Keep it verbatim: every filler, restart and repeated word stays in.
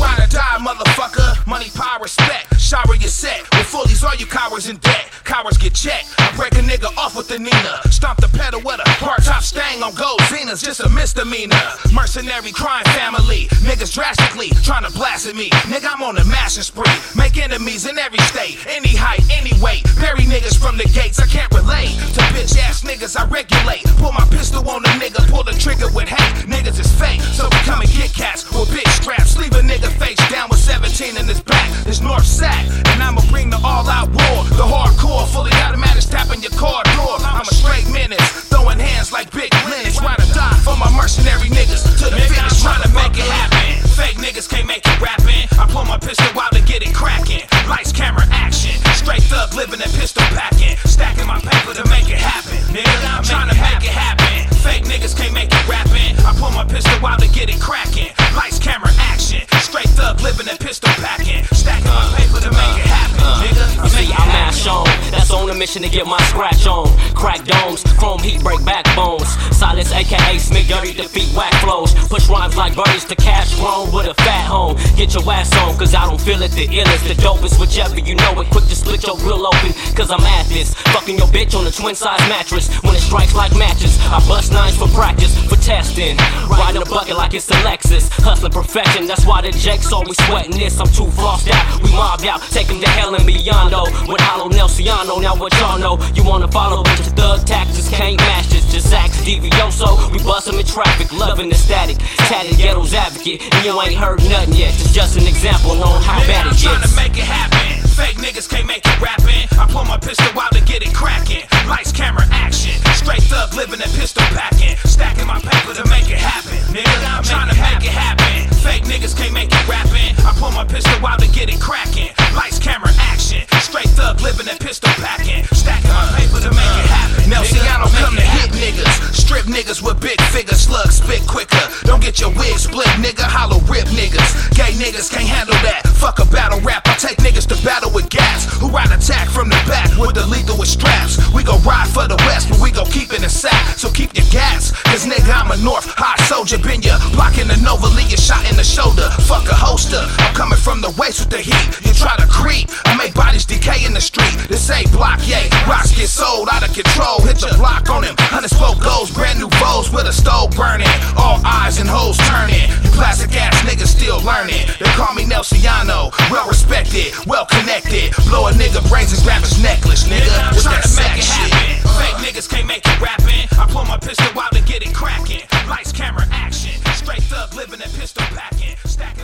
ride or die, motherfucker. Money, power, respect. Shower your set. With fullies, all you cowards in debt. Cowards get checked. I break a nigga off with the Nina. Stomp the pedal with a hard top stang on gold Zenas. Just a misdemeanor. Mercenary crime family. Niggas drastically trying to blast at me. Nigga, I'm on a mashing spree. Make enemies in every state. Any height, any weight. Bury niggas from the gates. I can't relate to bitch ass niggas. I regulate. Pull my pistol on a nigga. Pull the trigger with hate. Niggas is fake. So we come and get cats with big straps. Leave a nigga face down with seventeen in his back. It's North Sack. And I'ma bring the all out war. The hardcore. Fully automatic tapping your car door. I'm a straight menace. Throwing hands like big Linux. Ride or die for my mercenary niggas. To the finish. Trying to make it happen. Fake niggas can't make it rapping. I pull my pistol out to get it cracking. Lights, camera, action. Straight thug living and pistol packing. Stacking my paper to make it happen. Nigga, I'm trying to make it happen. Fake niggas can't make it rapping. I pull my pistol out to get it cracking. Lights, camera, action. Straight thug living and pistol packing. Stacking my paper to make it happen. Nigga, you see, I mash on. That's on a mission to get my scratch on. Crack domes, chrome heat break backbones. Silence, aka Smith Dirty, defeat whack flows. Push rhymes like birdies to cash grown with a fat home. Get your ass on, cause I don't feel it. The illest, the dopest, whichever you know it. Quick to split your grill open, cause I'm at this. Fucking your bitch on a twin size mattress. When it strikes like matches, I bust nines for practice, for testing. Riding a bucket like it's a Lexus. Hustling perfection, that's why the Jake's always sweating this. I'm too flossed out, we mobbed out. Take him to hell and beyond though. With Hollow Nelsiano, now what y'all know. You wanna follow bunch of thug tactics, can't match this. Just act Devioso, we bust him in traffic. Loving the static, tatted ghetto's advocate. And you ain't heard nothing yet, it's just an example on how bad it gets. I'm trying to make it happen. Fake niggas can't make it rapping. I pull my pistol out to get it cracking. Lights, camera, action. Straight thug living and pistol packing. Stacking my paper to make it happen. Nigga, I'm trying to make it happen. Fake niggas can't make it rapping. I pull my pistol out to get it cracking. Lights, camera, action. Straight thug living and pistol packing. Stacking my paper to make it happen. Nelsiano come to hit niggas. Strip niggas with big figures. Slugs spit quicker. Don't get your wig split, nigga. Hollow rip niggas. Gay niggas can't handle that. Fuck a battle rap. I take niggas to battle with gas. Who ride attack from the back with the lethal with straps. We gon' ride for the west, but we gon' keep in the sack. So keep your gas. Cause nigga, I'm a North high soldier. Been ya blocking the Nova League, shot in the shoulder. Fuck a holster. I'm coming from the waist with the heat. You try to creep. I make bodies decay in the street. This ain't block, yay. Rocks get sold out of control. Hit the block on him. Hundred spoke goes, brand new Vows with a stove burning. All eyes and hoes turning. You plastic ass niggas still learning. They call me Nelsiano. Well respected, well connected. Blow a nigga brains and grab his necklace, nigga. With that sack shit. Fake niggas can't make it rapping. I pull my pistol out to get it cracking. Lights, camera, action. Straight thug living and pistol packing. Stacking